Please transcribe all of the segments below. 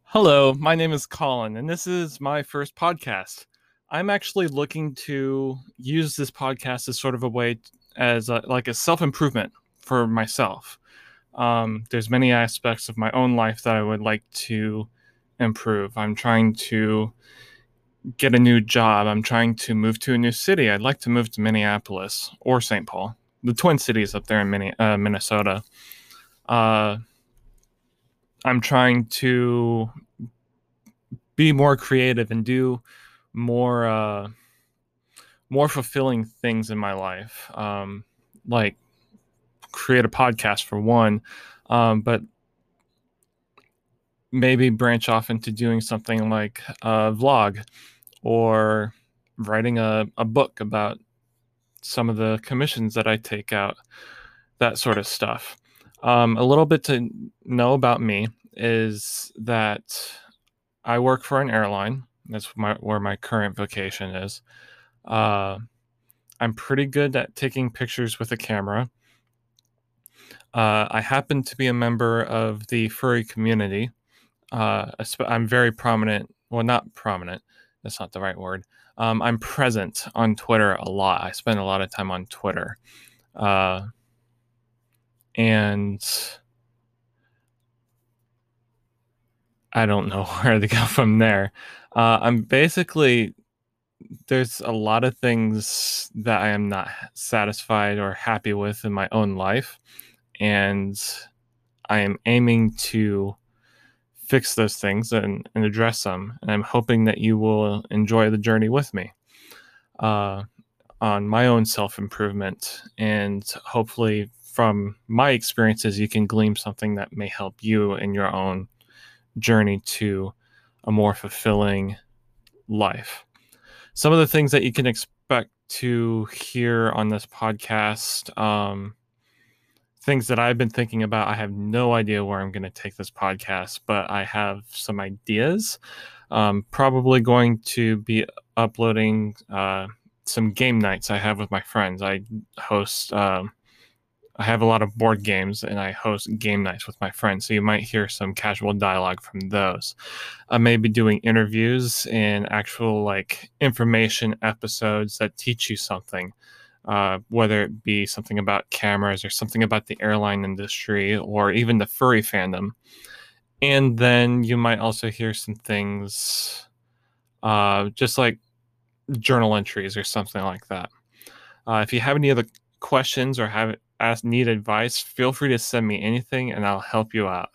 Hello, my name is Colin, and this is my first podcast. I'm actually looking to use this podcast as sort of a way as like a self improvement for myself. There's many aspects of my own life that I would like to improve. I'm trying to get a new job. I'm trying to move to a new city. I'd like to move to Minneapolis or St. Paul, the Twin Cities up there in Minnesota. Uh, I'm trying to be more creative and do more more fulfilling things in my life, like create a podcast for one, but maybe branch off into doing something like a vlog or writing a book about some of the commissions that I take out, that sort of stuff. A little bit to know about me is that I work for an airline. That's where my current vocation is. Uh, I'm pretty good at taking pictures with a camera. I happen to be a member of the furry community. I'm very prominent. Well, not prominent. That's not the right word. I'm present on Twitter a lot. I spend a lot of time on Twitter. Uh, and I don't know where to go from there. I'm basically, there's a lot of things that I am not satisfied or happy with in my own life. And I am aiming to fix those things and address them. And I'm hoping that you will enjoy the journey with me uh, on my own self improvement. And hopefully, from my experiences, you can glean something that may help you in your own journey to a more fulfilling life. Some of the things that you can expect to hear on this podcast, things that I've been thinking about. I have no idea where I'm going to take this podcast, but I have some ideas. Probably going to be uploading some game nights I have with my friends. I host. I have a lot of board games, and I host game nights with my friends. So you might hear some casual dialogue from those. I may be doing interviews and actual like information episodes that teach you something, whether it be something about cameras or something about the airline industry or even the furry fandom. And then you might also hear some things just like journal entries or something like that. If you have any other questions or need advice, feel free to send me anything and I'll help you out.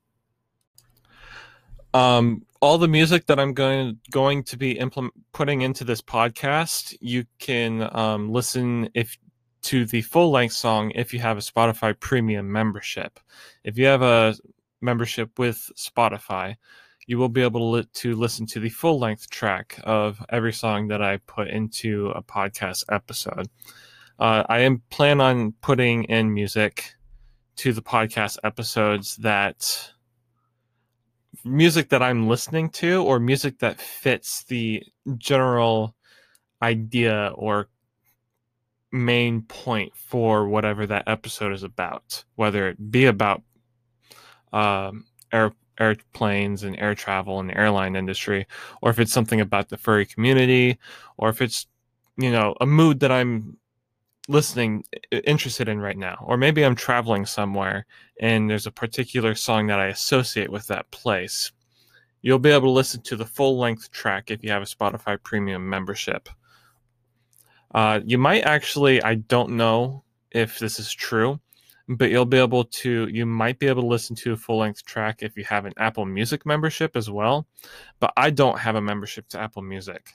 All the music that I'm going to be putting into this podcast, you can listen if to the full length song if you have a Spotify Premium membership. If you have a membership with Spotify, you will be able to listen to the full length track of every song that I put into a podcast episode. I am plan on putting in music to the podcast episodes that music that I'm listening to or music that fits the general idea or main point for whatever that episode is about, whether it be about um, airplanes and air travel and the airline industry, or if it's something about the furry community, or if it's a mood that I'm interested in right now, or maybe I'm traveling somewhere and there's a particular song that I associate with that place. You'll be able to listen to the full length track if you have a Spotify Premium membership. You might actually, I don't know if this is true, but you might be able to listen to a full length track if you have an Apple Music membership as well. But I don't have a membership to Apple Music.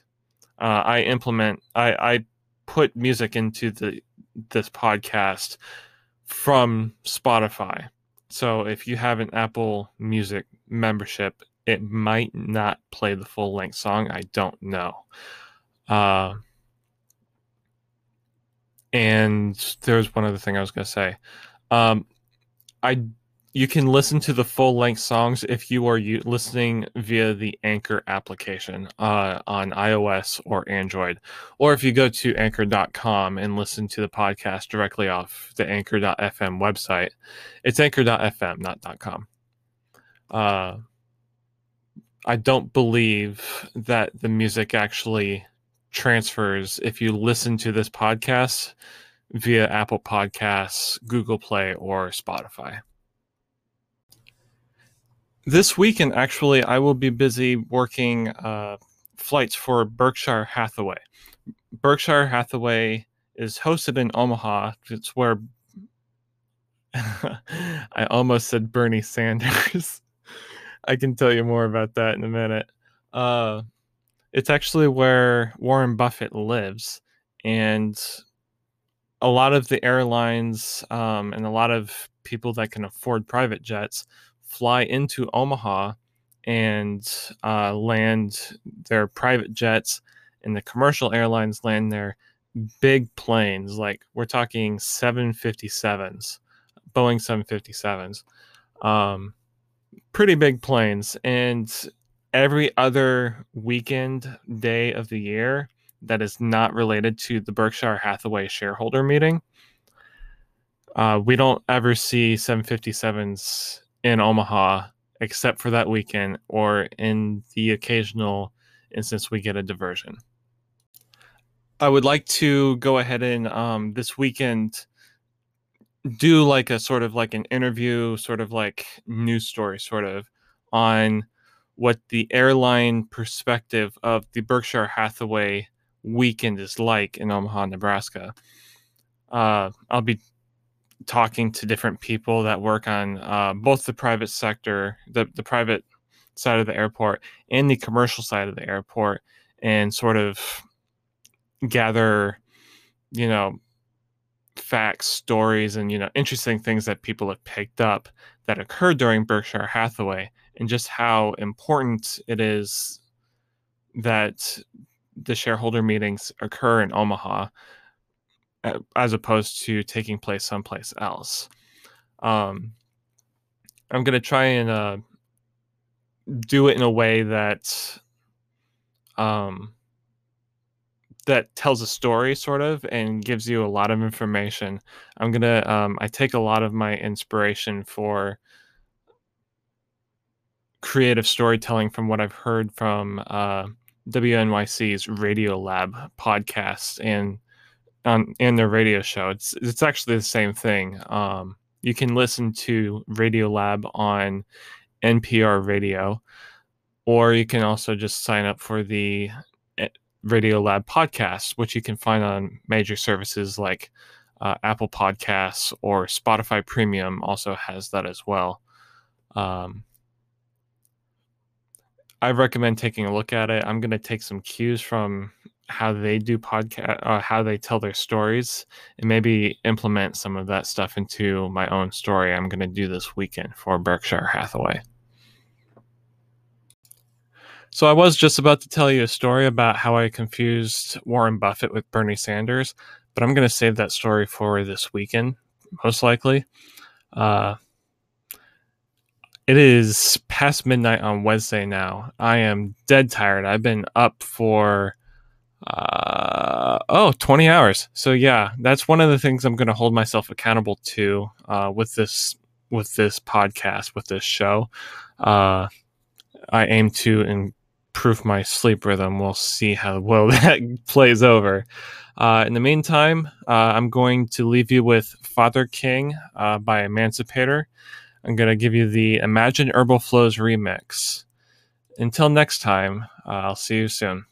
I put music into this podcast from Spotify. So if you have an Apple Music membership, it might not play the full length song. I don't know. And there's one other thing I was going to say. I You can listen to the full length songs if you are listening via the Anchor application on iOS or Android, or if you go to anchor.com and listen to the podcast directly off the anchor.fm website. It's anchor.fm, not .com. I don't believe that the music actually transfers if you listen to this podcast via Apple Podcasts, Google Play, or Spotify. This weekend, actually, I will be busy working flights for Berkshire Hathaway. Berkshire Hathaway is hosted in Omaha. It's where I almost said Bernie Sanders. I can tell you more about that in a minute. It's actually where Warren Buffett lives, and a lot of the airlines and a lot of people that can afford private jets fly into Omaha and land their private jets, and the commercial airlines land their big planes. Like we're talking 757s, Boeing 757s, pretty big planes. And every other weekend day of the year that is not related to the Berkshire Hathaway shareholder meeting, we don't ever see 757s in Omaha except for that weekend, or in the occasional instance we get a diversion. I would like to go ahead and this weekend do like a sort of like an interview, sort of like news story, sort of on what the airline perspective of the Berkshire Hathaway weekend is like in Omaha, Nebraska. I'll be talking to different people that work on both the private sector, the private side of the airport, and the commercial side of the airport, and sort of gather, you know, facts, stories, and interesting things that people have picked up that occurred during Berkshire Hathaway, and just how important it is that the shareholder meetings occur in Omaha as opposed to taking place someplace else. I'm going to try and do it in a way that that tells a story, sort of, and gives you a lot of information. I take a lot of my inspiration for creative storytelling from what I've heard from WNYC's Radio Lab podcast and their radio show. It's actually the same thing. You can listen to Radio Lab on NPR Radio, or you can also just sign up for the Radio Lab podcast, which you can find on major services like Apple Podcasts, or Spotify Premium also has that as well. I recommend taking a look at it. I'm going to take some cues from how they do podcast, how they tell their stories, and maybe implement some of that stuff into my own story I'm going to do this weekend for Berkshire Hathaway. So I was just about to tell you a story about how I confused Warren Buffett with Bernie Sanders, but I'm going to save that story for this weekend, most likely. It is past midnight on Wednesday now. I am dead tired. I've been up for 20 hours. So yeah, that's one of the things I'm going to hold myself accountable to with this podcast, with this show. I aim to improve my sleep rhythm. We'll see how well that plays over. In the meantime, I'm going to leave you with Father King by Emancipator. I'm going to give you the Imagine Herbal Flows remix. Until next time, I'll see you soon.